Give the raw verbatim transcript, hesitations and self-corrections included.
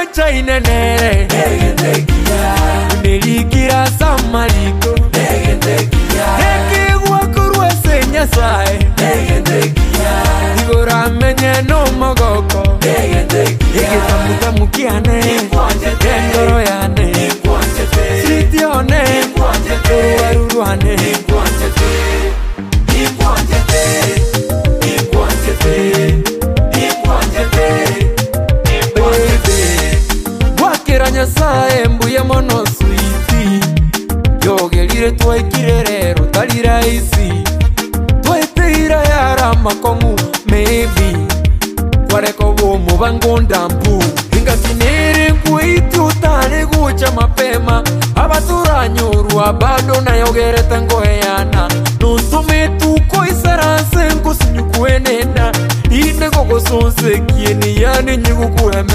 Wacha inenere Nilikira samariko Eki wakurwe senya sae Igora menye no mogoko Eki tamuta mukiane Kendoro yane Sitione Uwaruruane Wakira nyasaye mbuye mono switi Yogelire twaikire rero tari raisi Twaiteira yara makongu maybe Kwareko wo mubango ndambu Hinga kinere nkuiti utane gucha mapema Abaturanyurwa bado na yogere tangoheana Nusume tuko isarase nkusinyukuenena Ine koko sonse kieni yani nyukukueme